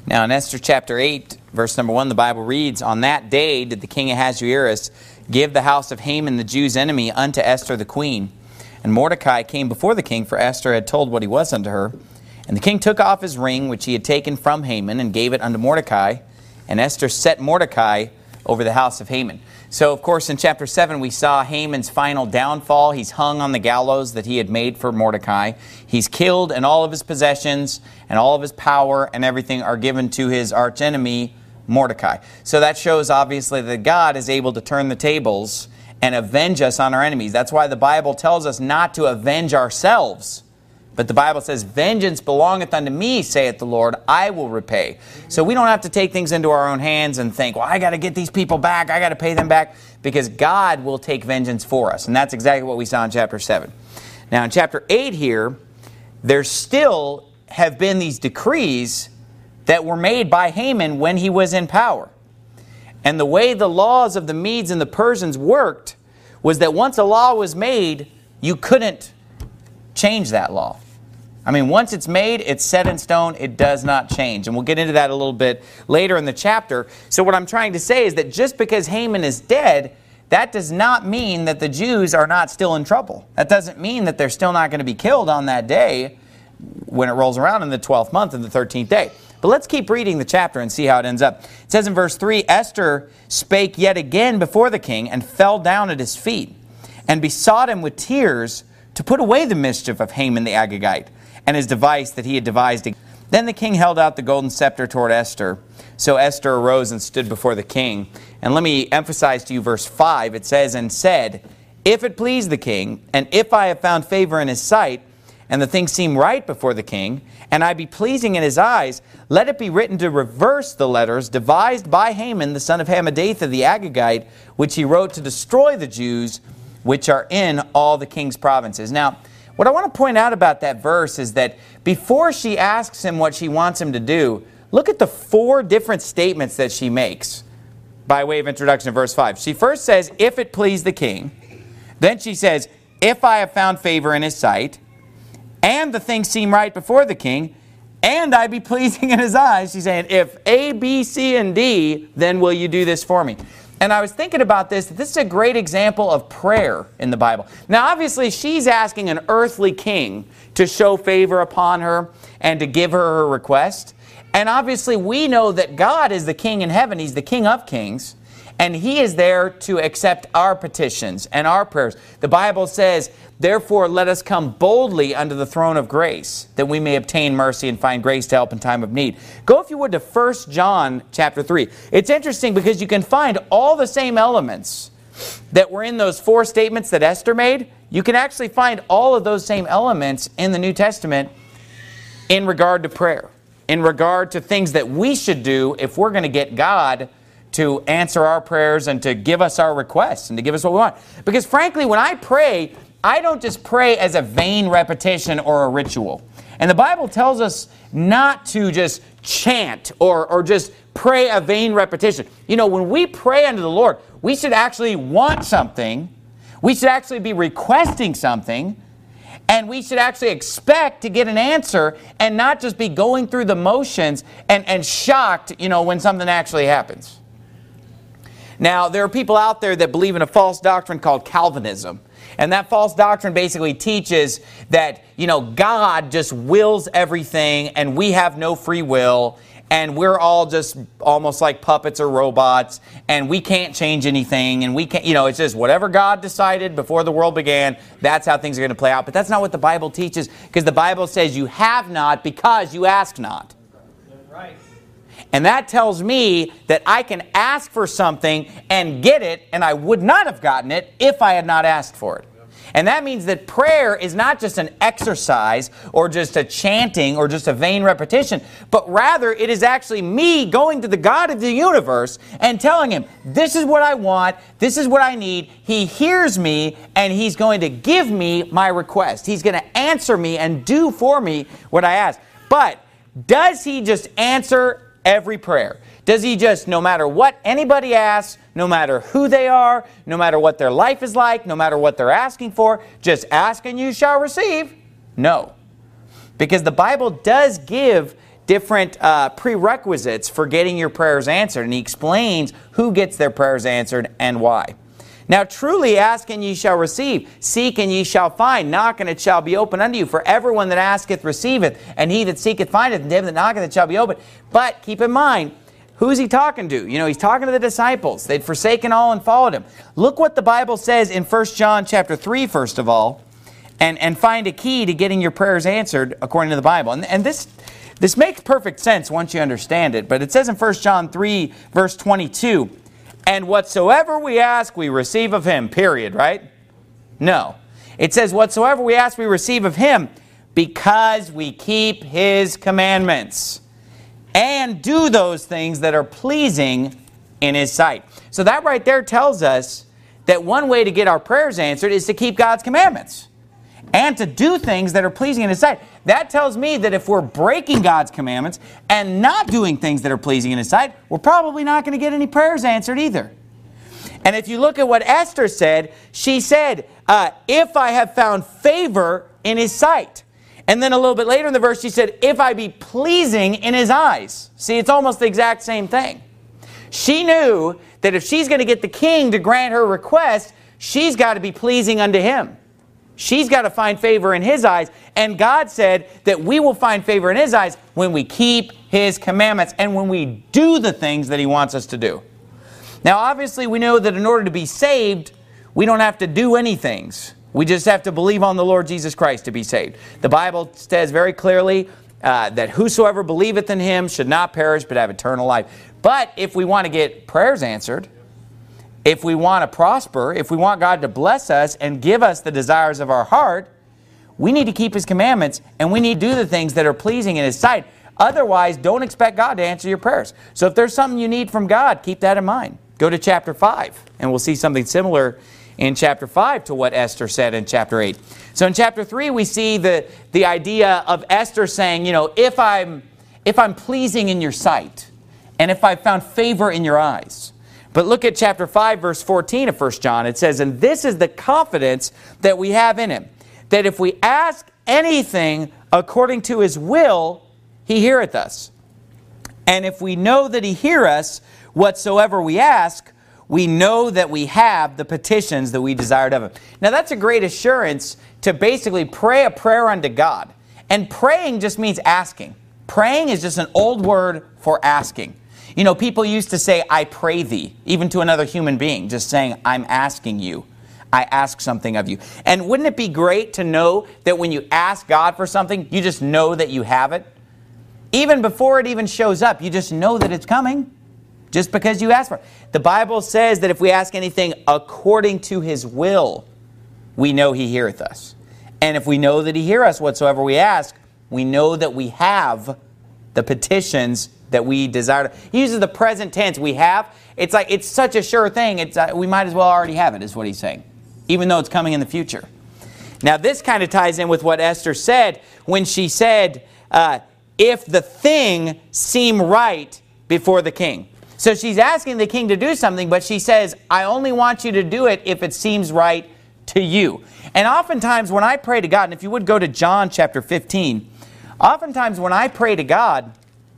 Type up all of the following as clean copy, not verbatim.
Now in Esther chapter 8, verse number 1, the Bible reads, "On that day did the king Ahasuerus give the house of Haman the Jews' enemy unto Esther the queen. And Mordecai came before the king, for Esther had told what he was unto her. And the king took off his ring, which he had taken from Haman, and gave it unto Mordecai. And Esther set Mordecai over the house of Haman." So, of course, in chapter 7, we saw Haman's final downfall. He's hung on the gallows that he had made for Mordecai. He's killed, and all of his possessions and all of his power and everything are given to his archenemy, Mordecai. So that shows, obviously, that God is able to turn the tables and avenge us on our enemies. That's why the Bible tells us not to avenge ourselves. But the Bible says, "Vengeance belongeth unto me, saith the Lord, I will repay." So we don't have to take things into our own hands and think, well, I got to get these people back, I got to pay them back, because God will take vengeance for us. And that's exactly what we saw in chapter 7. Now in chapter 8 here, there still have been these decrees that were made by Haman when he was in power. And the way the laws of the Medes and the Persians worked was that once a law was made, you couldn't change that law. I mean, once it's made, it's set in stone, it does not change. And we'll get into that a little bit later in the chapter. So what I'm trying to say is that just because Haman is dead, that does not mean that the Jews are not still in trouble. That doesn't mean that they're still not going to be killed on that day when it rolls around in the 12th month and the 13th day. But let's keep reading the chapter and see how it ends up. It says in verse 3, "Esther spake yet again before the king, and fell down at his feet, and besought him with tears to put away the mischief of Haman the Agagite, and his device that he had devised. Then the king held out the golden scepter toward Esther. So Esther arose and stood before the king." And let me emphasize to you verse 5. It says, "And said, If it please the king, and if I have found favor in his sight, and the thing seem right before the king, and I be pleasing in his eyes, let it be written to reverse the letters devised by Haman the son of Hammedatha the Agagite, which he wrote to destroy the Jews, which are in all the king's provinces." Now, what I want to point out about that verse is that before she asks him what she wants him to do, look at the 4 different statements that she makes by way of introduction in verse 5. She first says, "If it please the king." Then she says, "If I have found favor in his sight, and the things seem right before the king, and I be pleasing in his eyes." She's saying, if A, B, C, and D, then will you do this for me? And I was thinking about this. This is a great example of prayer in the Bible. Now, obviously, she's asking an earthly king to show favor upon her and to give her her request. And obviously, we know that God is the king in heaven. He's the King of kings. And he is there to accept our petitions and our prayers. The Bible says, "Therefore let us come boldly unto the throne of grace, that we may obtain mercy and find grace to help in time of need." Go, if you would, to 1 John chapter 3. It's interesting because you can find all the same elements that were in those 4 statements that Esther made. You can actually find all of those same elements in the New Testament in regard to prayer, in regard to things that we should do if we're going to get God to answer our prayers and to give us our requests and to give us what we want. Because frankly, when I pray, I don't just pray as a vain repetition or a ritual. And the Bible tells us not to just chant or just pray a vain repetition. You know, when we pray unto the Lord, we should actually want something. We should actually be requesting something. And we should actually expect to get an answer and not just be going through the motions and shocked, you know, when something actually happens. Now, there are people out there that believe in a false doctrine called Calvinism. And that false doctrine basically teaches that, you know, God just wills everything and we have no free will and we're all just almost like puppets or robots and we can't change anything and we can't, you know, it's just whatever God decided before the world began, that's how things are going to play out. But that's not what the Bible teaches, because the Bible says you have not because you ask not. Right. And that tells me that I can ask for something and get it, and I would not have gotten it if I had not asked for it. And that means that prayer is not just an exercise or just a chanting or just a vain repetition, but rather it is actually me going to the God of the universe and telling him, this is what I want, this is what I need. He hears me and he's going to give me my request. He's going to answer me and do for me what I ask. But does he just answer every prayer? Does he just, no matter what anybody asks, no matter who they are, no matter what their life is like, no matter what they're asking for, just ask and you shall receive? No. Because the Bible does give different prerequisites for getting your prayers answered. And he explains who gets their prayers answered and why. Now truly ask and ye shall receive. Seek and ye shall find. Knock and it shall be opened unto you. For everyone that asketh receiveth. And he that seeketh findeth. And to him that knocketh it shall be opened. But keep in mind, who's he talking to? You know, he's talking to the disciples. They'd forsaken all and followed him. Look what the Bible says in 1 John chapter 3, first of all. And find a key to getting your prayers answered according to the Bible. And this makes perfect sense once you understand it. But it says in 1 John 3, verse 22, and whatsoever we ask, we receive of him, period, right? No. It says, whatsoever we ask, we receive of him, because we keep his commandments and do those things that are pleasing in his sight. So that right there tells us that one way to get our prayers answered is to keep God's commandments and to do things that are pleasing in his sight. That tells me that if we're breaking God's commandments and not doing things that are pleasing in his sight, we're probably not going to get any prayers answered either. And if you look at what Esther said, she said, if I have found favor in his sight. And then a little bit later in the verse, she said, if I be pleasing in his eyes. See, it's almost the exact same thing. She knew that if she's going to get the king to grant her request, she's got to be pleasing unto him. She's got to find favor in his eyes. And God said that we will find favor in his eyes when we keep his commandments and when we do the things that he wants us to do. Now, obviously, we know that in order to be saved, we don't have to do any things. We just have to believe on the Lord Jesus Christ to be saved. The Bible says very clearly that whosoever believeth in him should not perish but have eternal life. But if we want to get prayers answered, if we want to prosper, if we want God to bless us and give us the desires of our heart, we need to keep his commandments and we need to do the things that are pleasing in his sight. Otherwise, don't expect God to answer your prayers. So if there's something you need from God, keep that in mind. Go to chapter 5 and we'll see something similar in chapter 5 to what Esther said in chapter 8. So in chapter 3, we see the idea of Esther saying, you know, if I'm pleasing in your sight and if I found favor in your eyes. But look at chapter 5, verse 14 of 1 John. It says, and this is the confidence that we have in him, that if we ask anything according to his will, he heareth us. And if we know that he hear us, whatsoever we ask, we know that we have the petitions that we desired of him. Now that's a great assurance to basically pray a prayer unto God. And praying just means asking. Praying is just an old word for asking. You know, people used to say, I pray thee, even to another human being, just saying, I'm asking you. I ask something of you. And wouldn't it be great to know that when you ask God for something, you just know that you have it? Even before it even shows up, you just know that it's coming, just because you ask for it. The Bible says that if we ask anything according to his will, we know he heareth us. And if we know that he heareth us whatsoever we ask, we know that we have the petitions that we desire. He uses the present tense, we have. It's like, it's such a sure thing, we might as well already have it, is what he's saying, even though it's coming in the future. Now this kind of ties in with what Esther said when she said, if the thing seem right before the king. So she's asking the king to do something, but she says, I only want you to do it if it seems right to you. And oftentimes when I pray to God, and if you would go to John chapter 15, oftentimes when I pray to God,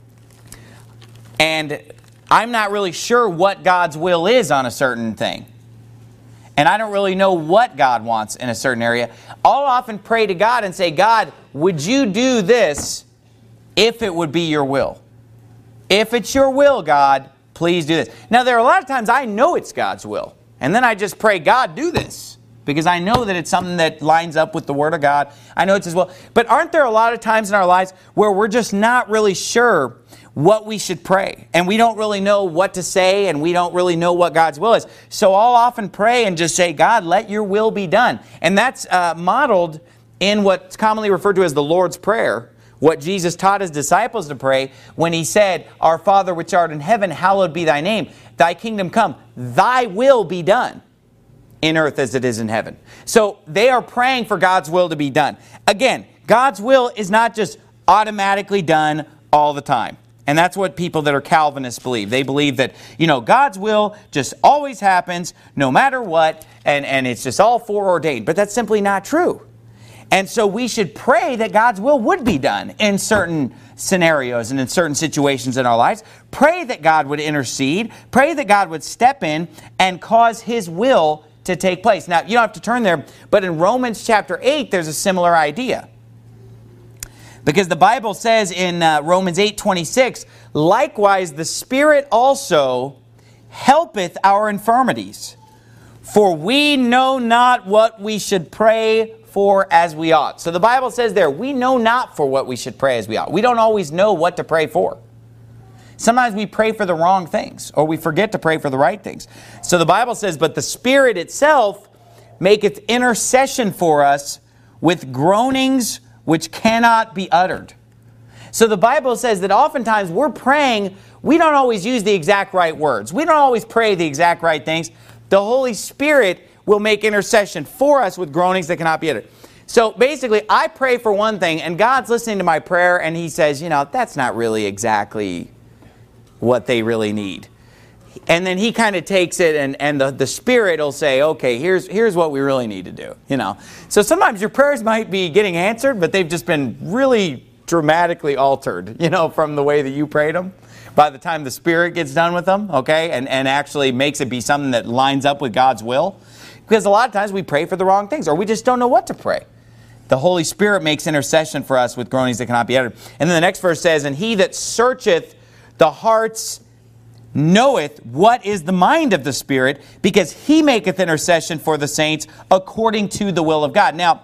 and I'm not really sure what God's will is on a certain thing, and I don't really know what God wants in a certain area, I'll often pray to God and say, God, would you do this if it would be your will? If it's your will, God, please do this. Now, there are a lot of times I know it's God's will, and then I just pray, God, do this, because I know that it's something that lines up with the Word of God. I know it's his will. But aren't there a lot of times in our lives where we're just not really sure what we should pray, and we don't really know what to say, and we don't really know what God's will is? So I'll often pray and just say, God, let your will be done. And that's modeled in what's commonly referred to as the Lord's Prayer, what Jesus taught his disciples to pray when he said, Our Father which art in heaven, hallowed be thy name. Thy kingdom come, thy will be done in earth as it is in heaven. So they are praying for God's will to be done. Again, God's will is not just automatically done all the time. And that's what people that are Calvinists believe. They believe that, God's will just always happens no matter what, and it's just all foreordained. But that's simply not true. And so we should pray that God's will would be done in certain scenarios and in certain situations in our lives. Pray that God would intercede. Pray that God would step in and cause His will to take place. Now, you don't have to turn there, but in Romans chapter 8, there's a similar idea. Because the Bible says in Romans 8:26, likewise the Spirit also helpeth our infirmities, for we know not what we should pray for as we ought. So the Bible says there, we know not for what we should pray as we ought. We don't always know what to pray for. Sometimes we pray for the wrong things, or we forget to pray for the right things. So the Bible says, but the Spirit itself maketh intercession for us with groanings which cannot be uttered. So the Bible says that oftentimes we're praying, we don't always use the exact right words. We don't always pray the exact right things. The Holy Spirit will make intercession for us with groanings that cannot be uttered. So basically, I pray for one thing, and God's listening to my prayer, and He says, you know, that's not really exactly what they really need. And then He kind of takes it, and the Spirit will say, okay, here's what we really need to do. You know, so sometimes your prayers might be getting answered, but they've just been really dramatically altered, you know, from the way that you prayed them. By the time the Spirit gets done with them, okay, and actually makes it be something that lines up with God's will. Because a lot of times we pray for the wrong things, or we just don't know what to pray. The Holy Spirit makes intercession for us with groanings that cannot be uttered. And then the next verse says, and He that searcheth the hearts knoweth what is the mind of the Spirit, because He maketh intercession for the saints according to the will of God. Now,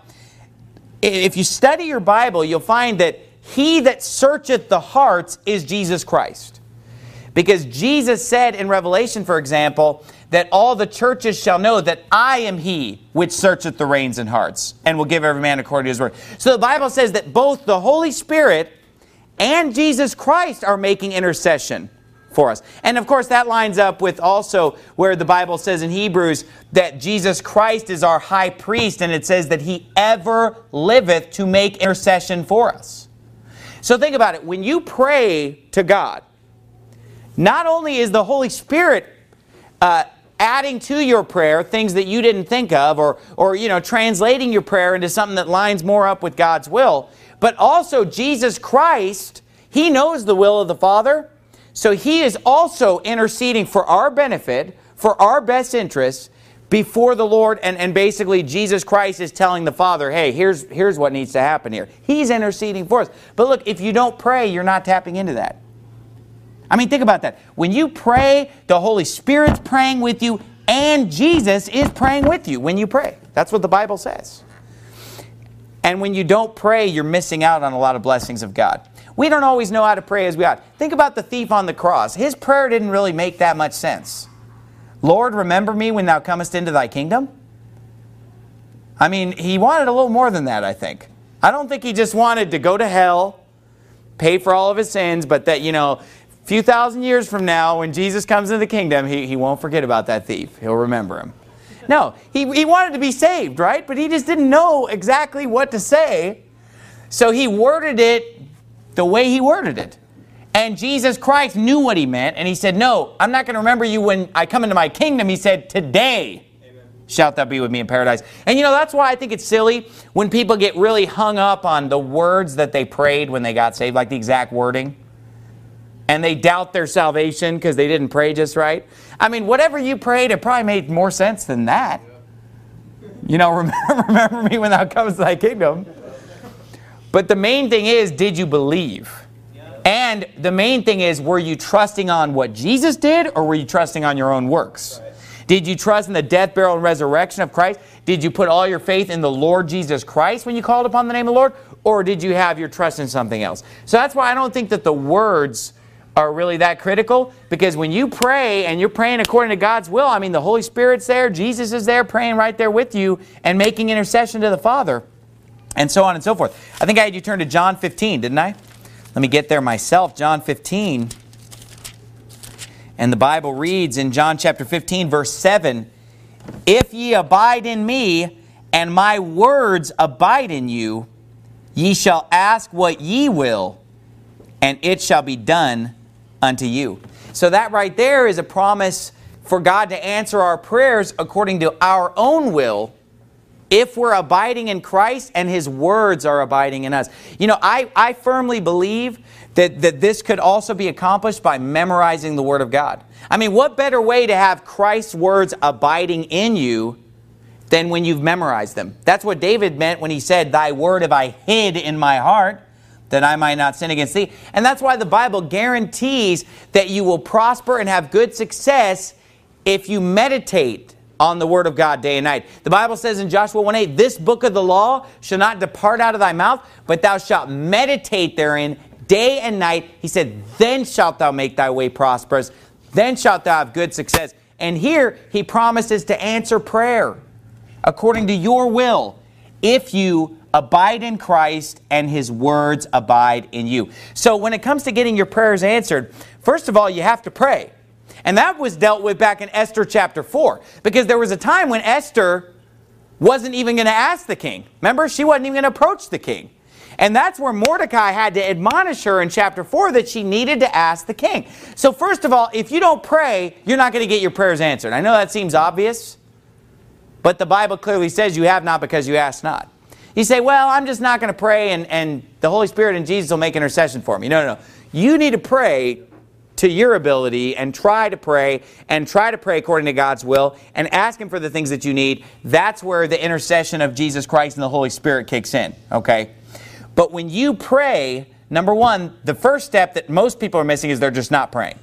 if you study your Bible, you'll find that He that searcheth the hearts is Jesus Christ. Because Jesus said in Revelation, for example, that all the churches shall know that I am He which searcheth the reins and hearts, and will give every man according to his word. So the Bible says that both the Holy Spirit and Jesus Christ are making intercession for us. And of course that lines up with also where the Bible says in Hebrews that Jesus Christ is our high priest, and it says that He ever liveth to make intercession for us. So think about it. When you pray to God, not only is the Holy Spirit adding to your prayer things that you didn't think of, or you know, translating your prayer into something that lines more up with God's will, but also Jesus Christ, He knows the will of the Father, so He is also interceding for our benefit, for our best interests, before the Lord, and basically Jesus Christ is telling the Father, hey, here's what needs to happen here. He's interceding for us. But look, if you don't pray, you're not tapping into that. I mean, think about that. When you pray, the Holy Spirit's praying with you, and Jesus is praying with you when you pray. That's what the Bible says. And when you don't pray, you're missing out on a lot of blessings of God. We don't always know how to pray as we ought. Think about the thief on the cross. His prayer didn't really make that much sense. Lord, remember me when thou comest into thy kingdom. I mean, he wanted a little more than that, I think. I don't think he just wanted to go to hell, pay for all of his sins, but that, you know, a few thousand years from now, when Jesus comes into the kingdom, he won't forget about that thief. He'll remember him. No, he wanted to be saved, right? But he just didn't know exactly what to say. So he worded it the way he worded it. And Jesus Christ knew what he meant. And He said, no, I'm not going to remember you when I come into my kingdom. He said, today shalt thou be with me in paradise. And you know, that's why I think it's silly when people get really hung up on the words that they prayed when they got saved, like the exact wording. And they doubt their salvation because they didn't pray just right. I mean, whatever you prayed, it probably made more sense than that. You know, remember me when thou comest to thy kingdom. But the main thing is, did you believe? And the main thing is, were you trusting on what Jesus did, or were you trusting on your own works? Did you trust in the death, burial, and resurrection of Christ? Did you put all your faith in the Lord Jesus Christ when you called upon the name of the Lord? Or did you have your trust in something else? So that's why I don't think that the words are really that critical, because when you pray and you're praying according to God's will, I mean, the Holy Spirit's there, Jesus is there praying right there with you and making intercession to the Father, and so on and so forth. I think I had you turn to John 15, didn't I? Let me get there myself. John 15. And the Bible reads in John chapter 15, verse 7, if ye abide in me, and my words abide in you, ye shall ask what ye will, and it shall be done unto you. So that right there is a promise for God to answer our prayers according to our own will if we're abiding in Christ and His words are abiding in us. You know, I firmly believe that this could also be accomplished by memorizing the Word of God. I mean, what better way to have Christ's words abiding in you than when you've memorized them? That's what David meant when he said, "Thy word have I hid in my heart, that I might not sin against thee." And that's why the Bible guarantees that you will prosper and have good success if you meditate on the Word of God day and night. The Bible says in Joshua 1:8, "This book of the law shall not depart out of thy mouth, but thou shalt meditate therein day and night." He said, "Then shalt thou make thy way prosperous, then shalt thou have good success." And here He promises to answer prayer according to your will if you abide in Christ and His words abide in you. So when it comes to getting your prayers answered, first of all, you have to pray. And that was dealt with back in Esther chapter 4. Because there was a time when Esther wasn't even going to ask the king. Remember, she wasn't even going to approach the king. And that's where Mordecai had to admonish her in chapter 4 that she needed to ask the king. So first of all, if you don't pray, you're not going to get your prayers answered. I know that seems obvious, but the Bible clearly says you have not because you ask not. You say, "Well, I'm just not going to pray and the Holy Spirit and Jesus will make intercession for me." No. You need to pray to your ability and try to pray according to God's will and ask Him for the things that you need. That's where the intercession of Jesus Christ and the Holy Spirit kicks in, okay? But when you pray, number one, the first step that most people are missing is they're just not praying.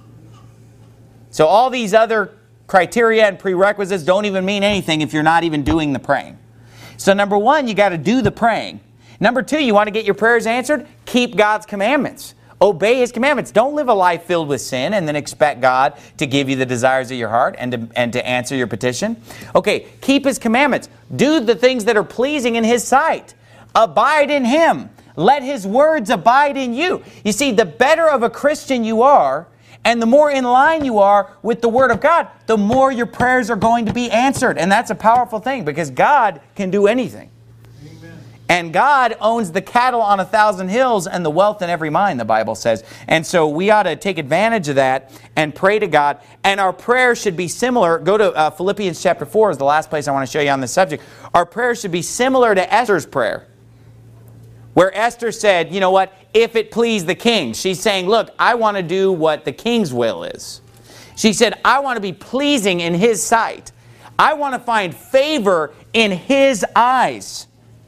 So all these other criteria and prerequisites don't even mean anything if you're not even doing the praying. So number one, you got to do the praying. Number two, you want to get your prayers answered? Keep God's commandments. Obey His commandments. Don't live a life filled with sin and then expect God to give you the desires of your heart and to answer your petition. Okay, keep His commandments. Do the things that are pleasing in His sight. Abide in Him. Let His words abide in you. You see, the better of a Christian you are, and the more in line you are with the Word of God, the more your prayers are going to be answered. And that's a powerful thing because God can do anything. And God owns the cattle on 1,000 hills and the wealth in every mine, the Bible says. And so we ought to take advantage of that and pray to God. And our prayer should be similar. Go to Philippians chapter 4 is the last place I want to show you on this subject. Our prayer should be similar to Esther's prayer. Where Esther said, you know what, if it please the king. She's saying, look, I want to do what the king's will is. She said, I want to be pleasing in his sight. I want to find favor in his eyes.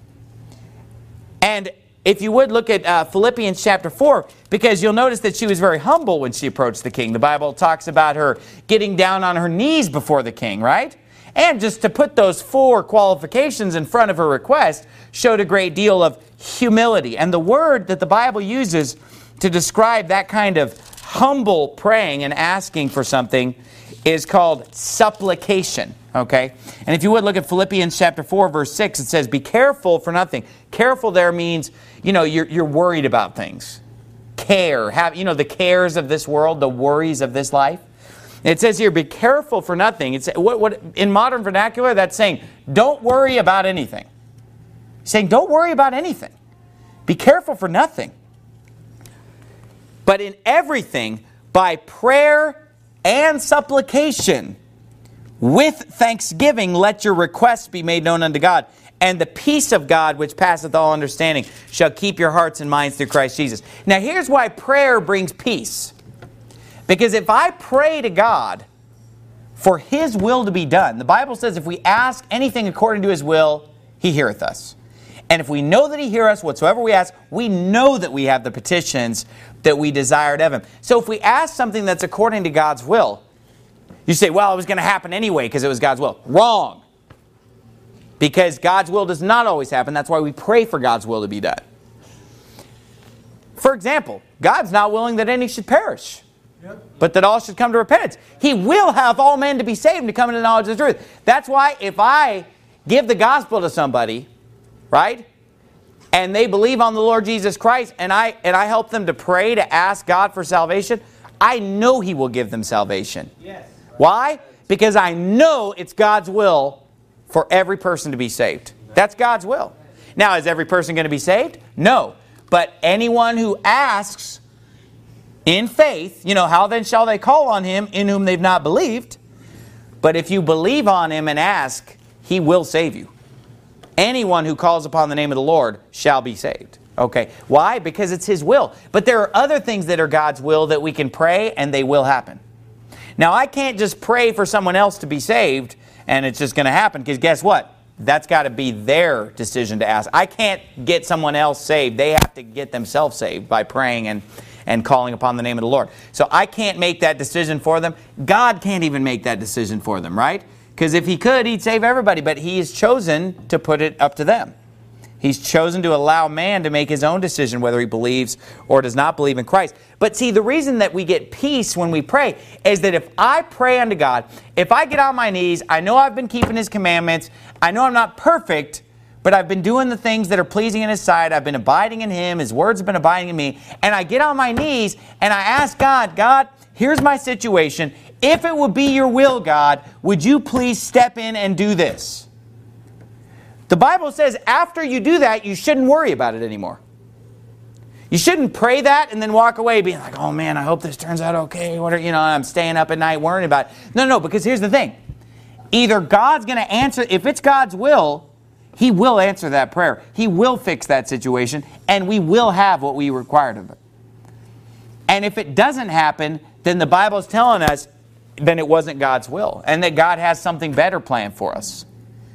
And if you would look at Philippians chapter 4, because you'll notice that she was very humble when she approached the king. The Bible talks about her getting down on her knees before the king, right? And just to put those 4 qualifications in front of her request showed a great deal of humility. And the word that the Bible uses to describe that kind of humble praying and asking for something is called supplication. Okay? And if you would look at Philippians chapter 4, verse 6, it says, be careful for nothing. Careful there means, you're worried about things. Care. The cares of this world, the worries of this life. It says here, be careful for nothing. It's what in modern vernacular, that's saying, don't worry about anything. It's saying, don't worry about anything. Be careful for nothing. But in everything, by prayer and supplication, with thanksgiving, let your requests be made known unto God. And the peace of God, which passeth all understanding, shall keep your hearts and minds through Christ Jesus. Now here's why prayer brings peace. Because if I pray to God for His will to be done, the Bible says if we ask anything according to His will, He heareth us. And if we know that He heareth us, whatsoever we ask, we know that we have the petitions that we desired of Him. So if we ask something that's according to God's will, you say, well, it was going to happen anyway because it was God's will. Wrong. Because God's will does not always happen. That's why we pray for God's will to be done. For example, God's not willing that any should perish, but that all should come to repentance. He will have all men to be saved and to come into the knowledge of the truth. That's why if I give the gospel to somebody, right, and they believe on the Lord Jesus Christ, and I help them to pray, to ask God for salvation, I know He will give them salvation. Yes. Why? Because I know it's God's will for every person to be saved. That's God's will. Now, is every person going to be saved? No. But anyone who asks in faith, how then shall they call on Him in whom they've not believed? But if you believe on Him and ask, He will save you. Anyone who calls upon the name of the Lord shall be saved. Okay. Why? Because it's His will. But there are other things that are God's will that we can pray and they will happen. Now, I can't just pray for someone else to be saved and it's just going to happen, because guess what? That's got to be their decision to ask. I can't get someone else saved. They have to get themselves saved by praying and calling upon the name of the Lord. So I can't make that decision for them. God can't even make that decision for them, right? Because if He could, He'd save everybody. But He has chosen to put it up to them. He's chosen to allow man to make his own decision whether he believes or does not believe in Christ. But see, the reason that we get peace when we pray is that if I pray unto God, if I get on my knees, I know I've been keeping His commandments, I know I'm not perfect, but I've been doing the things that are pleasing in His sight, I've been abiding in Him, His words have been abiding in me, and I get on my knees and I ask God, God, here's my situation. If it would be Your will, God, would You please step in and do this? The Bible says after you do that, you shouldn't worry about it anymore. You shouldn't pray that and then walk away being like, oh man, I hope this turns out okay. I'm staying up at night worrying about it. No, because here's the thing. Either God's going to answer, if it's God's will, He will answer that prayer. He will fix that situation, and we will have what we required of it. And if it doesn't happen, then the Bible's telling us then it wasn't God's will, and that God has something better planned for us.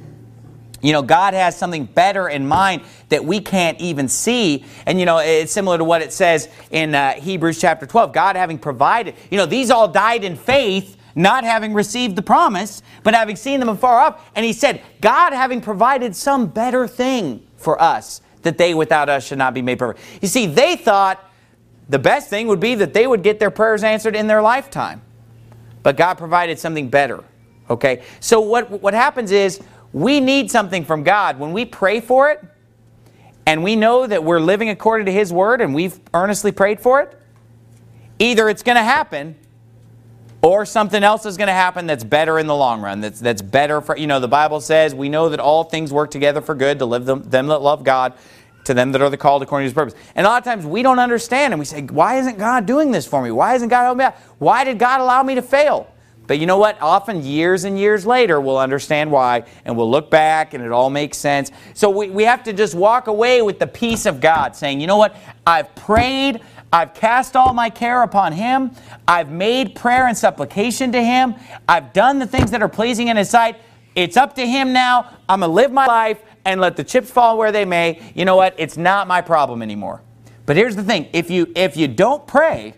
God has something better in mind that we can't even see. And, it's similar to what it says in Hebrews chapter 12. God having provided, these all died in faith, not having received the promise, but having seen them afar off. And He said, God having provided some better thing for us, that they without us should not be made perfect. You see, they thought the best thing would be that they would get their prayers answered in their lifetime. But God provided something better. Okay? So what happens is, we need something from God. When we pray for it, and we know that we're living according to His Word, and we've earnestly prayed for it, either it's going to happen, or something else is going to happen that's better in the long run. That's better for, the Bible says, we know that all things work together for good to live them that love God, to them that are the called according to His purpose. And a lot of times we don't understand, and we say, why isn't God doing this for me? Why isn't God helping me out? Why did God allow me to fail? But you know what? Often years and years later, we'll understand why, and we'll look back, and it all makes sense. So we have to just walk away with the peace of God, saying, you know what? I've prayed. I've cast all my care upon Him. I've made prayer and supplication to Him. I've done the things that are pleasing in His sight. It's up to Him now. I'm going to live my life and let the chips fall where they may. You know what? It's not my problem anymore. But here's the thing. If you don't pray,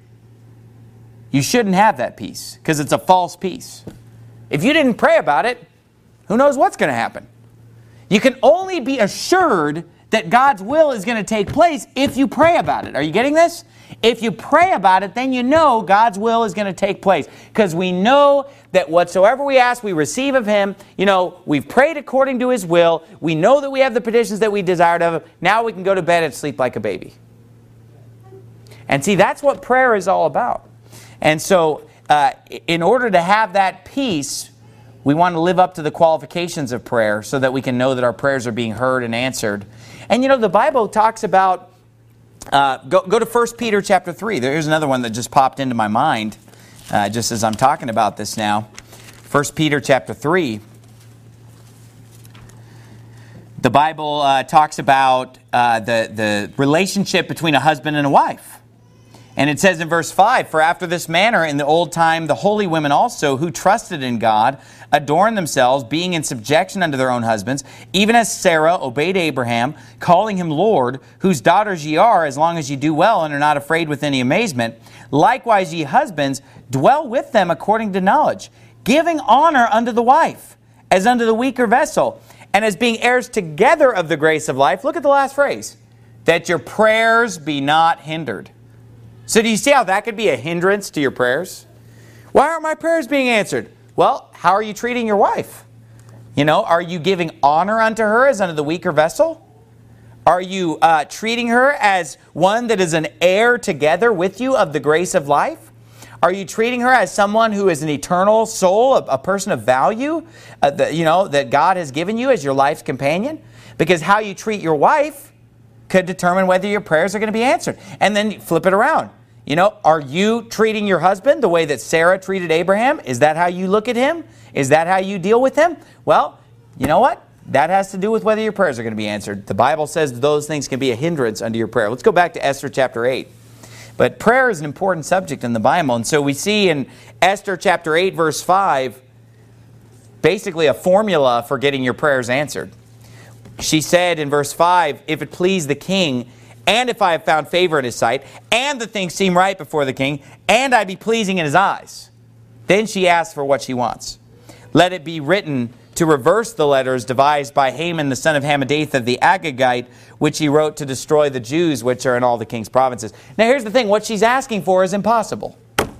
you shouldn't have that peace, because it's a false peace. If you didn't pray about it, who knows what's going to happen? You can only be assured that God's will is going to take place if you pray about it. Are you getting this? If you pray about it, then you know God's will is going to take place, because we know that whatsoever we ask, we receive of Him. We've prayed according to His will. We know that we have the petitions that we desired of Him. Now we can go to bed and sleep like a baby. And see, that's what prayer is all about. And so, in order to have that peace, we want to live up to the qualifications of prayer so that we can know that our prayers are being heard and answered. And the Bible talks about, go to 1 Peter chapter 3. There's another one that just popped into my mind just as I'm talking about this now. 1 Peter chapter 3. The Bible talks about the relationship between a husband and a wife. And it says in verse 5, for after this manner in the old time the holy women also, who trusted in God, adorned themselves, being in subjection unto their own husbands, even as Sarah obeyed Abraham, calling him Lord, whose daughters ye are, as long as ye do well and are not afraid with any amazement. Likewise ye husbands, dwell with them according to knowledge, giving honor unto the wife, as unto the weaker vessel, and as being heirs together of the grace of life. Look at the last phrase, that your prayers be not hindered. So do you see how that could be a hindrance to your prayers? Why aren't my prayers being answered? Well, how are you treating your wife? Are you giving honor unto her as unto the weaker vessel? Are you treating her as one that is an heir together with you of the grace of life? Are you treating her as someone who is an eternal soul, a person of value, that God has given you as your life's companion? Because how you treat your wife could determine whether your prayers are going to be answered. And then flip it around. Are you treating your husband the way that Sarah treated Abraham? Is that how you look at him? Is that how you deal with him? Well, you know what? that has to do with whether your prayers are going to be answered. The Bible says those things can be a hindrance unto your prayer. Let's go back to Esther chapter 8. But prayer is an important subject in the Bible. And so we see in Esther chapter 8, verse 5, basically a formula for getting your prayers answered. She said in verse 5, if it please the king, and if I have found favor in his sight, and the things seem right before the king, and I be pleasing in his eyes. Then she asks for what she wants. Let it be written to reverse the letters devised by Haman the son of Hammedatha the Agagite, which he wrote to destroy the Jews which are in all the king's provinces. Now here's the thing, what she's asking for is impossible.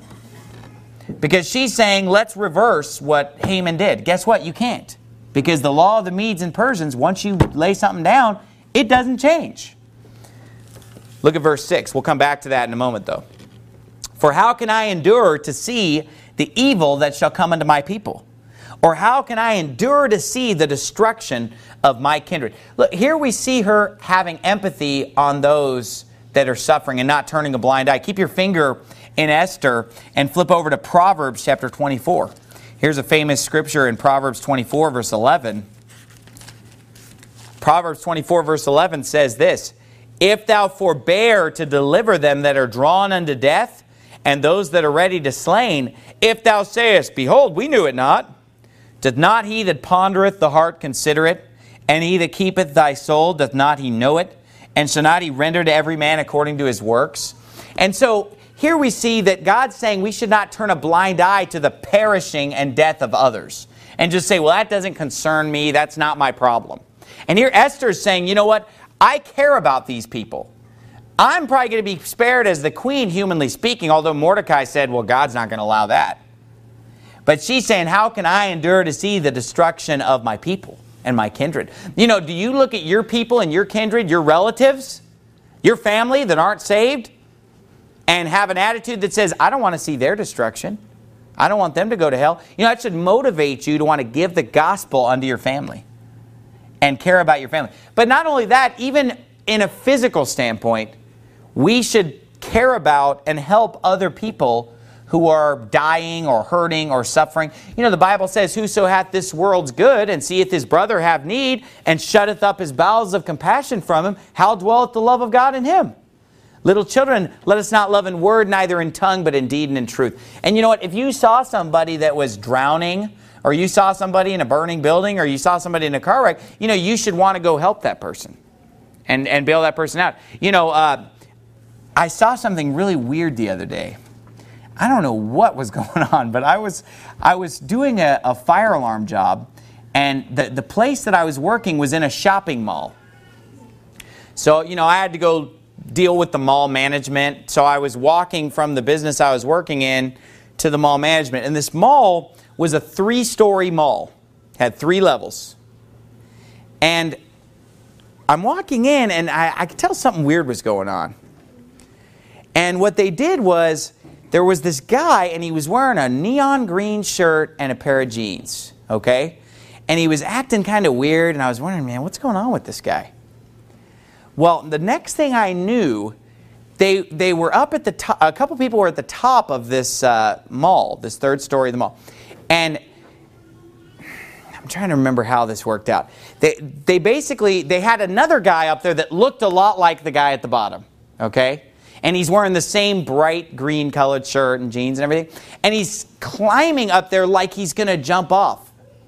Because she's saying, let's reverse what Haman did. Guess what? You can't. Because the law of the Medes and Persians, once you lay something down, it doesn't change. Look at verse 6. We'll come back to that in a moment though. For how can I endure to see the evil that shall come unto my people? Or how can I endure to see the destruction of my kindred? Look, here we see her having empathy on those that are suffering and not turning a blind eye. Keep your finger in Esther and flip over to Proverbs chapter 24. Here's a famous scripture in Proverbs 24 verse 11. Proverbs 24 verse 11 says this, if thou forbear to deliver them that are drawn unto death, and those that are ready to slain, if thou sayest, behold, we knew it not, doth not he that pondereth the heart consider it? And he that keepeth thy soul, doth not he know it? And shall not he render to every man according to his works? And so here we see that God's saying we should not turn a blind eye to the perishing and death of others. And just say, well, that doesn't concern me. That's not my problem. And here Esther is saying, you know what? I care about these people. I'm probably going to be spared as the queen, humanly speaking, although Mordecai said, well, God's not going to allow that. But she's saying, how can I endure to see the destruction of my people and my kindred? You know, do you look at your people and your kindred, your relatives, your family that aren't saved, and have an attitude that says, I don't want to see their destruction. I don't want them to go to hell. You know, that should motivate you to want to give the gospel unto your family and care about your family. But not only that, even in a physical standpoint, we should care about and help other people who are dying or hurting or suffering. You know, the Bible says, whoso hath this world's good and seeth his brother have need and shutteth up his bowels of compassion from him, how dwelleth the love of God in him? Little children, let us not love in word, neither in tongue, but in deed and in truth. And you know what? If you saw somebody that was drowning, or you saw somebody in a burning building, or you saw somebody in a car wreck, you know, you should want to go help that person and bail that person out. You know, I saw something really weird the other day. I don't know what was going on, but I was doing a fire alarm job, and the place that I was working was in a shopping mall. So, you know, I had to go deal with the mall management. So I was walking from the business I was working in to the mall management. And this mall was a 3-story mall. Had 3 levels. And I'm walking in, and I could tell something weird was going on. And what they did was, there was this guy, and he was wearing a neon green shirt and a pair of jeans, okay? And he was acting kind of weird, and I was wondering, man, what's going on with this guy? Well, the next thing I knew, they were up at the top, a couple people were at the top of this mall, this 3rd story of the mall. And I'm trying to remember how this worked out. They basically had another guy up there that looked a lot like the guy at the bottom, okay? And he's wearing the same bright green colored shirt and jeans and everything. And he's climbing up there like he's going to jump off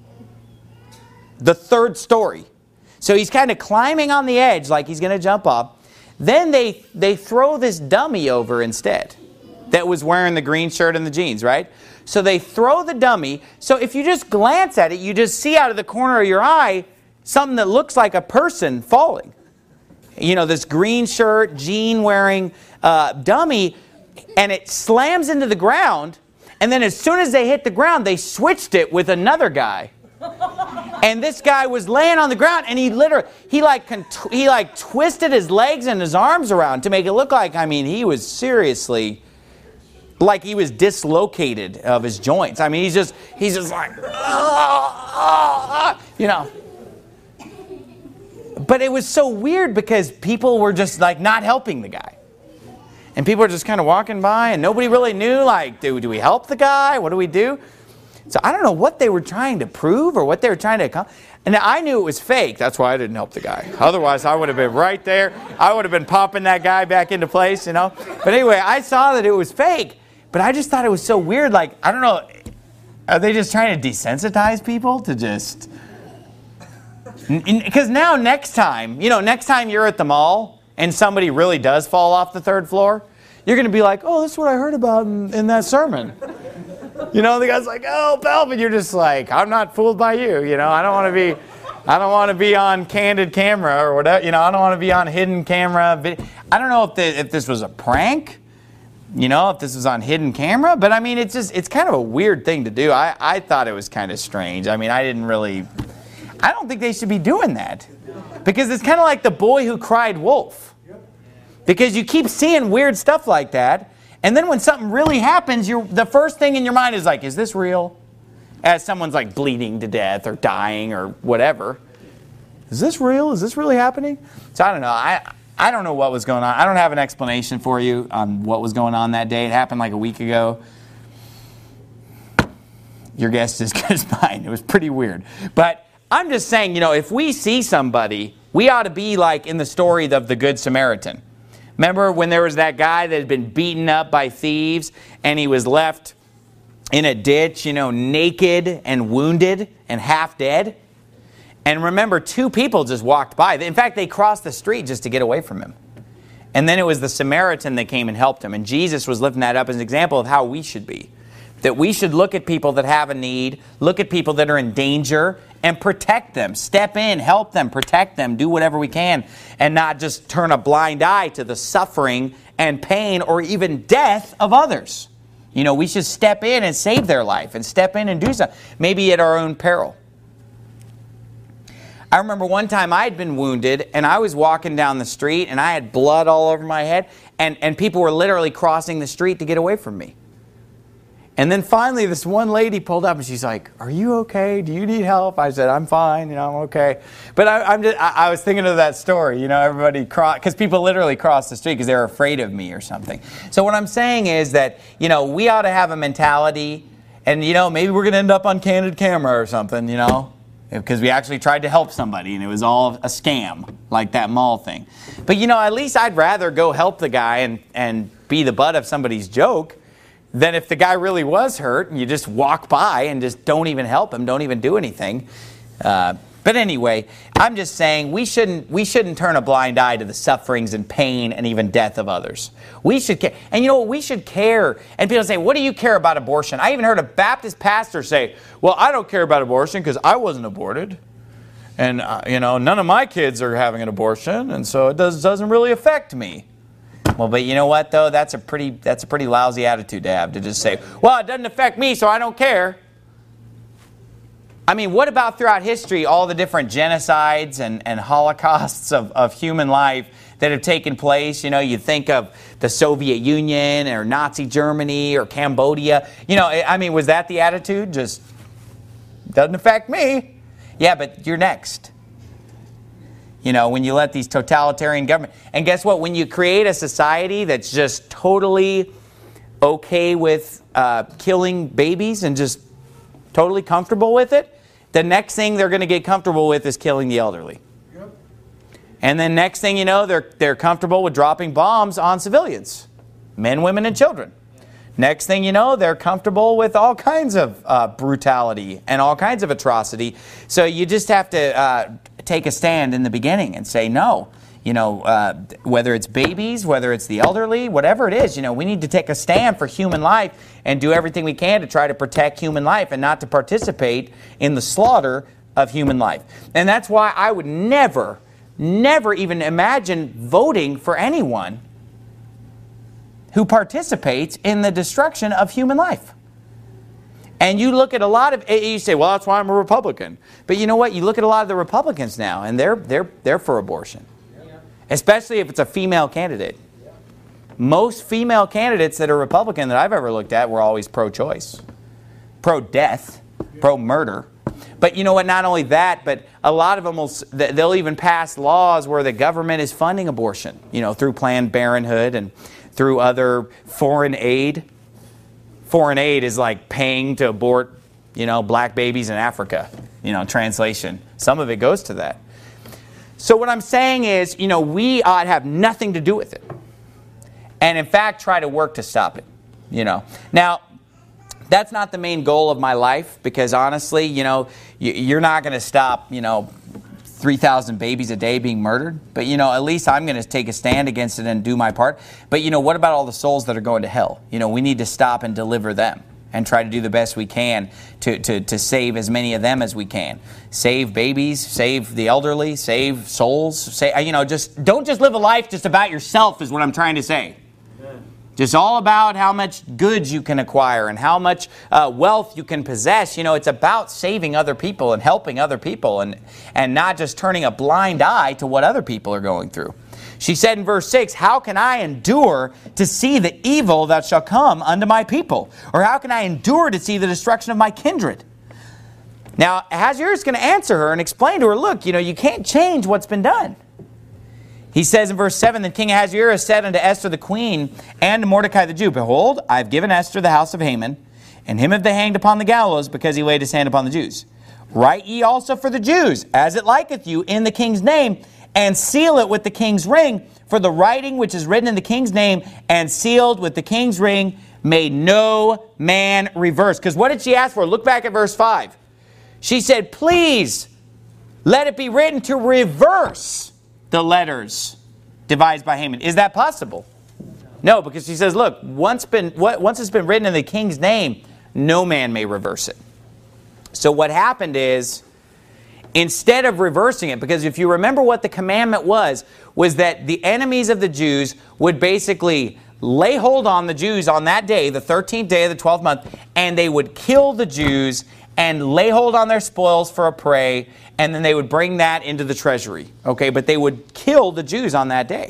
the 3rd story. So he's kind of climbing on the edge like he's going to jump off. Then they throw this dummy over instead that was wearing the green shirt and the jeans, right? So they throw the dummy. So if you just glance at it, you just see out of the corner of your eye something that looks like a person falling. You know, this green shirt, jean wearing dummy, and it slams into the ground. And then as soon as they hit the ground, they switched it with another guy. And this guy was laying on the ground, and he twisted his legs and his arms around to make it look like, I mean, he was seriously, like he was dislocated of his joints. I mean, he's just like, you know. But it was so weird because people were just like not helping the guy. And people were just kind of walking by, and nobody really knew, like, do we help the guy? What do we do? So I don't know what they were trying to prove or what they were trying to accomplish. And I knew it was fake. That's why I didn't help the guy. Otherwise, I would have been right there. I would have been popping that guy back into place, you know. But anyway, I saw that it was fake. But I just thought it was so weird. Like, I don't know. Are they just trying to desensitize people to just... Because now next time you're at the mall and somebody really does fall off the third floor, you're going to be like, oh, this is what I heard about in that sermon. You know, the guy's like, oh, Belvin, and you're just like, I'm not fooled by you. You know, I don't want to be on candid camera or whatever. You know, I don't want to be on hidden camera. I don't know if this was a prank, you know, if this was on hidden camera. But I mean, it's kind of a weird thing to do. I thought it was kind of strange. I mean, I don't think they should be doing that. Because it's kind of like the boy who cried wolf. Because you keep seeing weird stuff like that. And then when something really happens, the first thing in your mind is like, is this real? As someone's like bleeding to death or dying or whatever. Is this real? Is this really happening? So I don't know. I don't know what was going on. I don't have an explanation for you on what was going on that day. It happened like a week ago. Your guess is as good as mine. It was pretty weird. But I'm just saying, you know, if we see somebody, we ought to be like in the story of the Good Samaritan. Remember when there was that guy that had been beaten up by thieves and he was left in a ditch, you know, naked and wounded and half dead? And remember, 2 people just walked by. In fact, they crossed the street just to get away from him. And then it was the Samaritan that came and helped him. And Jesus was lifting that up as an example of how we should be. That we should look at people that have a need, look at people that are in danger, and protect them. Step in, help them, protect them, do whatever we can, and not just turn a blind eye to the suffering and pain or even death of others. You know, we should step in and save their life and step in and do something, maybe at our own peril. I remember one time I had been wounded and I was walking down the street and I had blood all over my head and people were literally crossing the street to get away from me. And then finally this one lady pulled up and she's like, are you okay? Do you need help? I said, I'm fine, you know, I'm okay. But I was thinking of that story, you know, everybody because people literally cross the street because they're afraid of me or something. So what I'm saying is that, you know, we ought to have a mentality and, you know, maybe we're going to end up on candid camera or something, you know, because we actually tried to help somebody and it was all a scam, like that mall thing. But, you know, at least I'd rather go help the guy and be the butt of somebody's joke than if the guy really was hurt and you just walk by and just don't even help him, don't even do anything. But anyway, I'm just saying we shouldn't turn a blind eye to the sufferings and pain and even death of others. We should care. And you know what? We should care. And people say, what do you care about abortion? I even heard a Baptist pastor say, well, I don't care about abortion because I wasn't aborted. And, you know, none of my kids are having an abortion, and so it doesn't really affect me. Well, but you know what, though? That's a pretty lousy attitude to have, to just say, well, it doesn't affect me, so I don't care. I mean, what about throughout history, all the different genocides and holocausts of human life that have taken place? You know, you think of the Soviet Union or Nazi Germany or Cambodia. You know, I mean, was that the attitude? Just, doesn't affect me. Yeah, but you're next. You know, when you let these totalitarian governments... And guess what? When you create a society that's just totally okay with killing babies and just totally comfortable with it, the next thing they're going to get comfortable with is killing the elderly. Yep. And then next thing you know, they're comfortable with dropping bombs on civilians. Men, women, and children. Next thing you know, they're comfortable with all kinds of brutality and all kinds of atrocity. So you just have to... take a stand in the beginning and say no. You know, whether it's babies, whether it's the elderly, whatever it is, you know, we need to take a stand for human life and do everything we can to try to protect human life and not to participate in the slaughter of human life. And that's why I would never even imagine voting for anyone who participates in the destruction of human life. And you look at a lot of, you say, well, that's why I'm a Republican. But you know what? You look at a lot of the Republicans now, and they're for abortion. Yeah. Especially if it's a female candidate. Yeah. Most female candidates that are Republican that I've ever looked at were always pro-choice. Pro-death. Pro-murder. But you know what? Not only that, but a lot of them they'll even pass laws where the government is funding abortion. You know, through Planned Parenthood and through other foreign aid. Foreign aid is like paying to abort black babies in Africa, translation. Some of it goes to that. So what I'm saying is, we ought to have nothing to do with it. And in fact, try to work to stop it, Now, that's not the main goal of my life, because honestly, you're not going to stop, 3,000 babies a day being murdered. But, at least I'm going to take a stand against it and do my part. But, what about all the souls that are going to hell? We need to stop and deliver them and try to do the best we can to save as many of them as we can. Save babies, save the elderly, save souls. Don't just live a life just about yourself is what I'm trying to say. Just all about how much goods you can acquire and how much wealth you can possess. It's about saving other people and helping other people and not just turning a blind eye to what other people are going through. She said in verse 6, how can I endure to see the evil that shall come unto my people? Or how can I endure to see the destruction of my kindred? Now, Ahasuerus is going to answer her and explain to her, look, you can't change what's been done. He says in verse 7, then King Ahasuerus said unto Esther the queen and to Mordecai the Jew, behold, I have given Esther the house of Haman, and him have they hanged upon the gallows, because he laid his hand upon the Jews. Write ye also for the Jews, as it liketh you, in the king's name, and seal it with the king's ring, for the writing which is written in the king's name and sealed with the king's ring may no man reverse. Because what did she ask for? Look back at verse 5. She said, please let it be written to reverse the letters devised by Haman. Is that possible? No, because she says, look, once it's been written in the king's name, no man may reverse it. So what happened is, instead of reversing it, because if you remember what the commandment was that the enemies of the Jews would basically lay hold on the Jews on that day, the 13th day of the 12th month, and they would kill the Jews and lay hold on their spoils for a prey, and then they would bring that into the treasury. Okay, but they would kill the Jews on that day.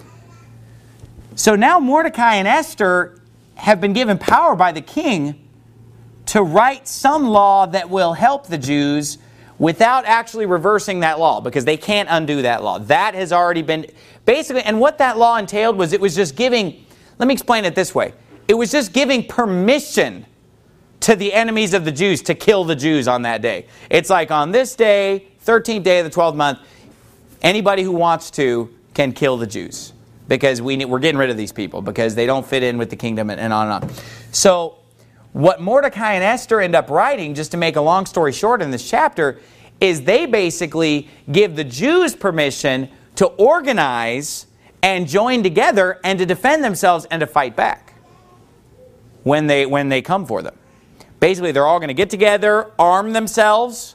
So now Mordecai and Esther have been given power by the king to write some law that will help the Jews without actually reversing that law, because they can't undo that law. That has already been, basically, and what that law entailed was it was just giving, let me explain it this way. It was just giving permission to the enemies of the Jews to kill the Jews on that day. It's like on this day, 13th day of the 12th month, anybody who wants to can kill the Jews, because we're getting rid of these people because they don't fit in with the kingdom, and on and on. So what Mordecai and Esther end up writing, just to make a long story short in this chapter, is they basically give the Jews permission to organize and join together and to defend themselves and to fight back when they come for them. Basically, they're all going to get together, arm themselves,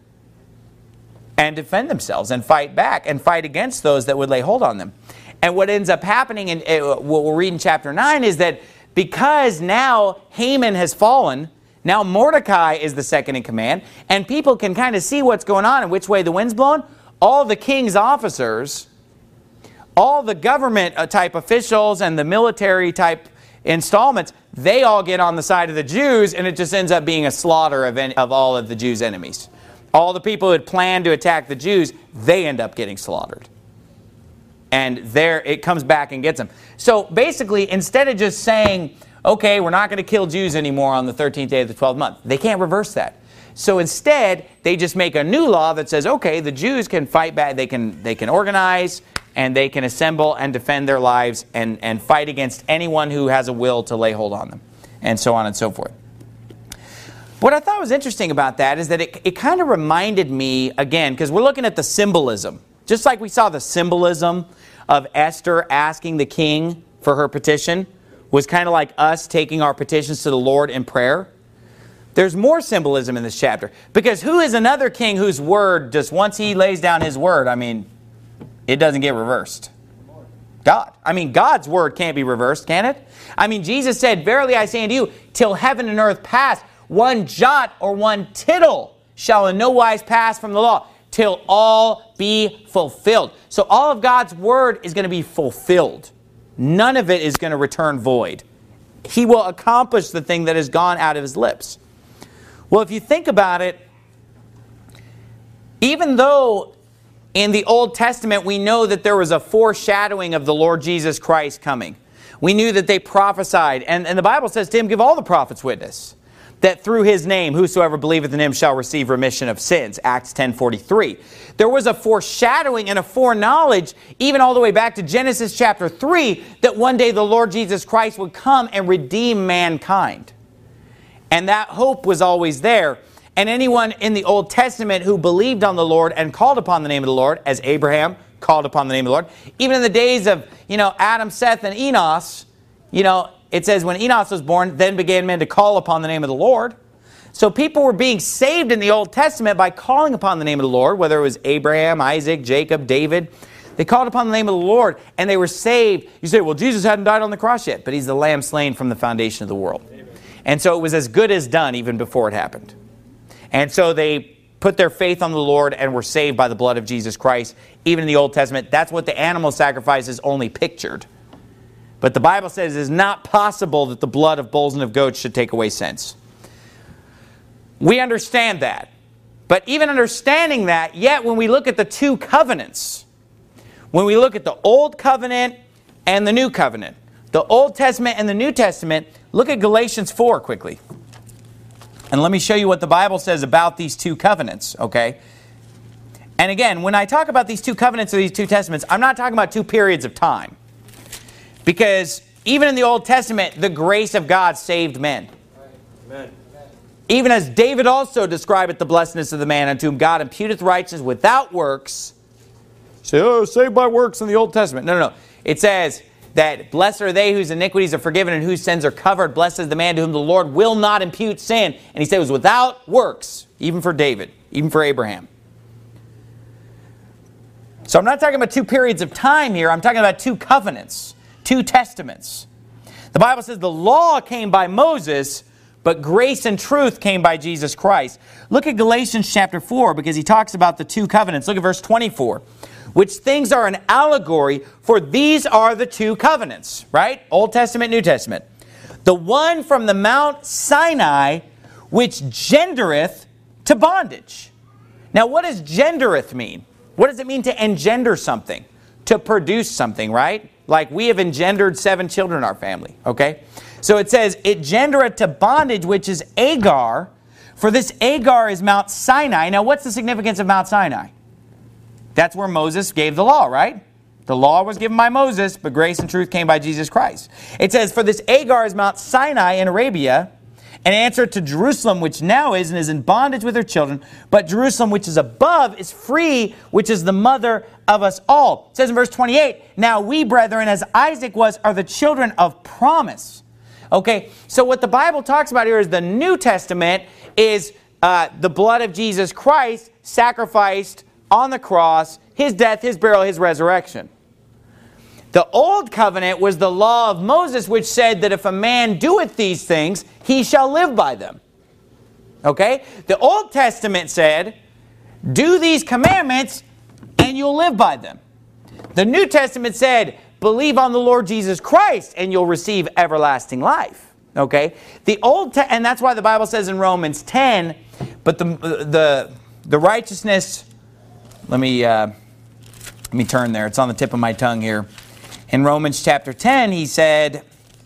and defend themselves and fight back and fight against those that would lay hold on them. And what ends up happening, and what we'll read in chapter 9, is that because now Haman has fallen, now Mordecai is the second in command, and people can kind of see what's going on and which way the wind's blowing. All the king's officers, all the government type officials and the military type installments, they all get on the side of the Jews, and it just ends up being a slaughter of all of the Jews' enemies. All the people who had planned to attack the Jews, they end up getting slaughtered. And there it comes back and gets them. So basically, instead of just saying, okay, we're not going to kill Jews anymore on the 13th day of the 12th month, they can't reverse that. So instead, they just make a new law that says, okay, the Jews can fight back, they can organize, and they can assemble and defend their lives and fight against anyone who has a will to lay hold on them, and so on and so forth. What I thought was interesting about that is that it kind of reminded me, again, because we're looking at the symbolism. Just like we saw the symbolism of Esther asking the king for her petition was kind of like us taking our petitions to the Lord in prayer. There's more symbolism in this chapter. Because who is another king whose word, just once he lays down his word, it doesn't get reversed? God. God's word can't be reversed, can it? Jesus said, verily I say unto you, till heaven and earth pass, one jot or one tittle shall in no wise pass from the law, till all be fulfilled. So all of God's word is going to be fulfilled. None of it is going to return void. He will accomplish the thing that has gone out of his lips. Well, if you think about it, even though in the Old Testament we know that there was a foreshadowing of the Lord Jesus Christ coming, we knew that they prophesied, and the Bible says to him, give all the prophets witness. that through his name, whosoever believeth in him shall receive remission of sins. Acts 10:43. There was a foreshadowing and a foreknowledge, even all the way back to Genesis chapter 3, that one day the Lord Jesus Christ would come and redeem mankind. And that hope was always there. And anyone in the Old Testament who believed on the Lord and called upon the name of the Lord, as Abraham called upon the name of the Lord, even in the days of, Adam, Seth, and Enos, it says when Enos was born, then began men to call upon the name of the Lord. So people were being saved in the Old Testament by calling upon the name of the Lord, whether it was Abraham, Isaac, Jacob, David. They called upon the name of the Lord and they were saved. You say, well, Jesus hadn't died on the cross yet, but he's the lamb slain from the foundation of the world. Amen. And so it was as good as done even before it happened. And so they put their faith on the Lord and were saved by the blood of Jesus Christ. Even in the Old Testament, that's what the animal sacrifices only pictured. But the Bible says it is not possible that the blood of bulls and of goats should take away sins. We understand that. But even understanding that, yet when we look at the two covenants, when we look at the Old Covenant and the New Covenant, the Old Testament and the New Testament, look at Galatians 4 quickly. And let me show you what the Bible says about these two covenants, okay? And again, when I talk about these two covenants or these two testaments, I'm not talking about two periods of time. Because even in the Old Testament, the grace of God saved men. Amen. Even as David also describeth the blessedness of the man unto whom God imputeth righteousness without works. You say, oh, saved by works in the Old Testament. No. It says that blessed are they whose iniquities are forgiven and whose sins are covered. Blessed is the man to whom the Lord will not impute sin. And he said it was without works, even for David, even for Abraham. So I'm not talking about two periods of time here. I'm talking about two covenants. Two testaments. The Bible says the law came by Moses, but grace and truth came by Jesus Christ. Look at Galatians chapter 4 because he talks about the two covenants. Look at verse 24. Which things are an allegory, for these are the two covenants. Right? Old Testament, New Testament. The one from the Mount Sinai, which gendereth to bondage. Now what does gendereth mean? What does it mean to engender something? To produce something, right? Like we have engendered 7 children in our family, okay? So it says, it gendereth to bondage, which is Agar. For this Agar is Mount Sinai. Now what's the significance of Mount Sinai? That's where Moses gave the law, right? The law was given by Moses, but grace and truth came by Jesus Christ. It says, for this Agar is Mount Sinai in Arabia, an answer to Jerusalem, which now is and is in bondage with her children. But Jerusalem, which is above, is free, which is the mother of us all. It says in verse 28, now we, brethren, as Isaac was, are the children of promise. Okay, so what the Bible talks about here is the New Testament is the blood of Jesus Christ sacrificed on the cross, his death, his burial, his resurrection. The Old Covenant was the law of Moses, which said that if a man doeth these things, he shall live by them. Okay? The Old Testament said, do these commandments and you'll live by them. The New Testament said, believe on the Lord Jesus Christ and you'll receive everlasting life. Okay? And that's why the Bible says in Romans 10, but the righteousness, let me turn there. It's on the tip of my tongue here. In Romans chapter 10, he said,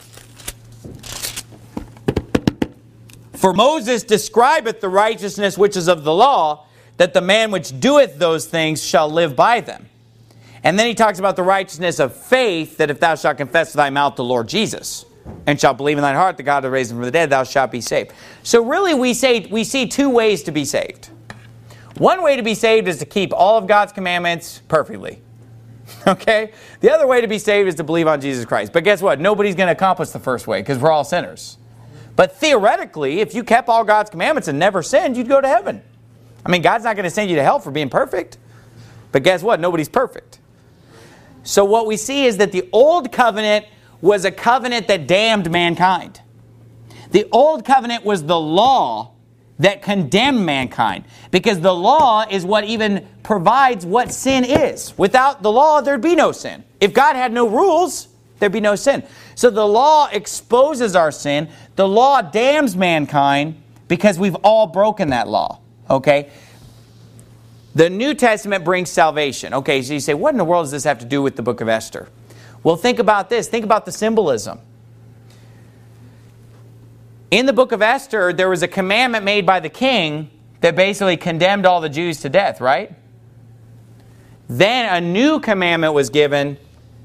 for Moses describeth the righteousness which is of the law, that the man which doeth those things shall live by them. And then he talks about the righteousness of faith, that if thou shalt confess with thy mouth the Lord Jesus, and shalt believe in thine heart that God hath raised him from the dead, thou shalt be saved. So really we see two ways to be saved. One way to be saved is to keep all of God's commandments perfectly. Okay? The other way to be saved is to believe on Jesus Christ. But guess what? Nobody's going to accomplish the first way because we're all sinners. But theoretically, if you kept all God's commandments and never sinned, you'd go to heaven. I mean, God's not going to send you to hell for being perfect. But guess what? Nobody's perfect. So what we see is that the Old Covenant was a covenant that damned mankind. The Old Covenant was the law that condemned mankind. Because the law is what even provides what sin is. Without the law, there'd be no sin. If God had no rules, there'd be no sin. So the law exposes our sin. The law damns mankind because we've all broken that law. Okay? The New Testament brings salvation. Okay, so you say, what in the world does this have to do with the book of Esther? Well, think about this. Think about the symbolism. In the book of Esther, there was a commandment made by the king that basically condemned all the Jews to death, right? Then a new commandment was given.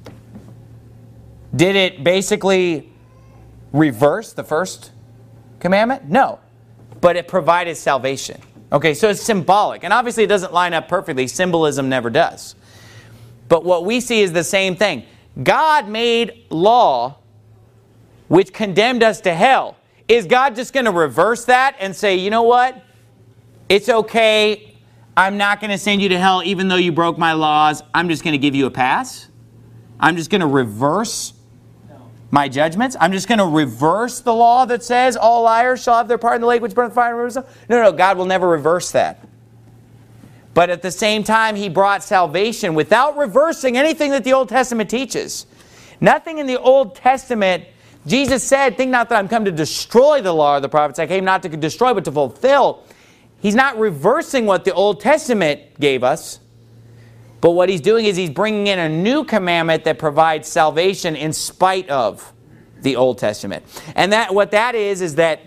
Did it basically reverse the first commandment? No. But it provided salvation. Okay, so it's symbolic. And obviously it doesn't line up perfectly. Symbolism never does. But what we see is the same thing. God made law which condemned us to hell. Is God just going to reverse that and say, you know what? It's okay. I'm not going to send you to hell even though you broke my laws. I'm just going to give you a pass? I'm just going to reverse my judgments? I'm just going to reverse the law that says all liars shall have their part in the lake which burneth fire and brimstone? No, God will never reverse that. But at the same time, He brought salvation without reversing anything that the Old Testament teaches. Nothing in the Old Testament, Jesus said, think not that I'm come to destroy the law of the prophets. I came not to destroy, but to fulfill. He's not reversing what the Old Testament gave us. But what He's doing is He's bringing in a new commandment that provides salvation in spite of the Old Testament. And what that is that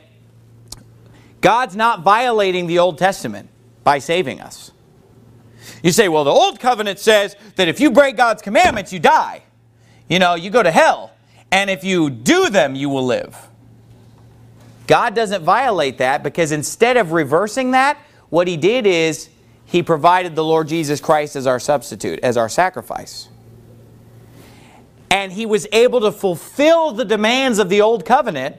God's not violating the Old Testament by saving us. You say, well, the Old Covenant says that if you break God's commandments, you die. You go to hell. And if you do them, you will live. God doesn't violate that because instead of reversing that, what He did is He provided the Lord Jesus Christ as our substitute, as our sacrifice. And He was able to fulfill the demands of the Old Covenant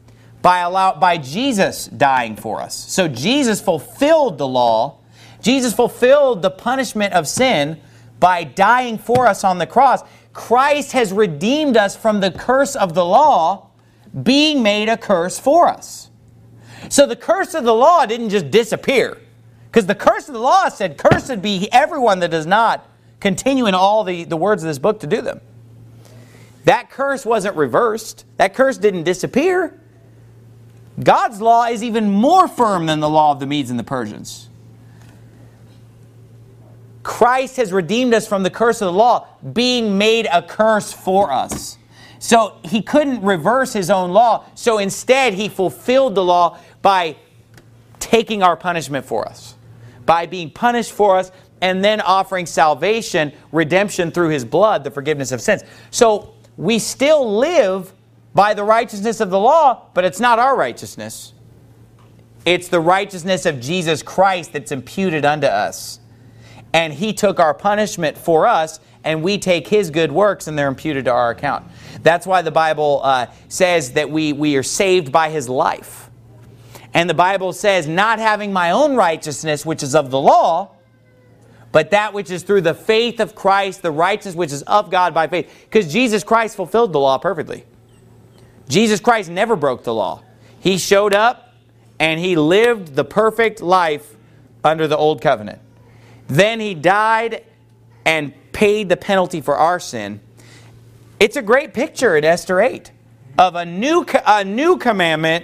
by Jesus dying for us. So Jesus fulfilled the law. Jesus fulfilled the punishment of sin by dying for us on the cross. Christ has redeemed us from the curse of the law, being made a curse for us. So the curse of the law didn't just disappear. Because the curse of the law said, cursed be everyone that does not continue in all the words of this book to do them. That curse wasn't reversed. That curse didn't disappear. God's law is even more firm than the law of the Medes and the Persians. Christ has redeemed us from the curse of the law, being made a curse for us. So He couldn't reverse His own law. So instead, He fulfilled the law by taking our punishment for us. By being punished for us and then offering salvation, redemption through His blood, the forgiveness of sins. So we still live by the righteousness of the law, but it's not our righteousness. It's the righteousness of Jesus Christ that's imputed unto us. And He took our punishment for us, and we take His good works, and they're imputed to our account. That's why the Bible says that we are saved by His life. And the Bible says, not having my own righteousness, which is of the law, but that which is through the faith of Christ, the righteousness which is of God by faith. Because Jesus Christ fulfilled the law perfectly. Jesus Christ never broke the law. He showed up, and He lived the perfect life under the Old Covenant. Then He died and paid the penalty for our sin. It's a great picture in Esther 8 of a new commandment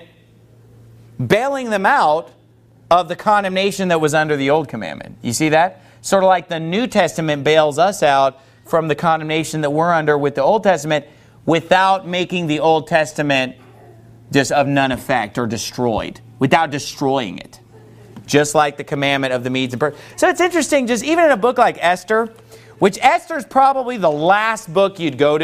bailing them out of the condemnation that was under the Old commandment. You see that? Sort of like the New Testament bails us out from the condemnation that we're under with the Old Testament without making the Old Testament just of none effect or destroyed, without destroying it. Just like the commandment of the Medes and Persians. So it's interesting, just even in a book like Esther, which Esther is probably the last book you'd go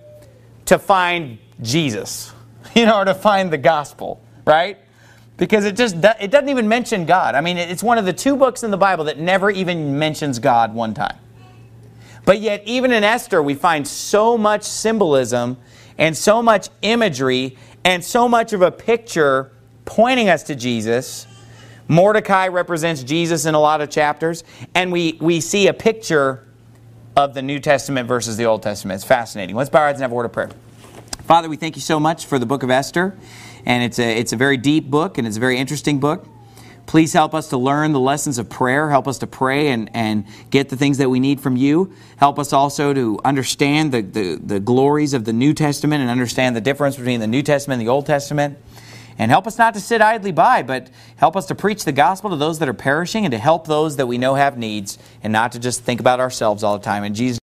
to find Jesus, or to find the gospel, right? Because it doesn't even mention God. I mean, it's one of the 2 books in the Bible that never even mentions God one time. But yet, even in Esther, we find so much symbolism and so much imagery and so much of a picture pointing us to Jesus. Mordecai represents Jesus in a lot of chapters, and we see a picture of the New Testament versus the Old Testament. It's fascinating. Let's bow our heads and have a word of prayer. Father, we thank You so much for the book of Esther, and it's a very deep book, and it's a very interesting book. Please help us to learn the lessons of prayer. Help us to pray and get the things that we need from You. Help us also to understand the glories of the New Testament and understand the difference between the New Testament and the Old Testament. And help us not to sit idly by, but help us to preach the gospel to those that are perishing and to help those that we know have needs and not to just think about ourselves all the time. In Jesus'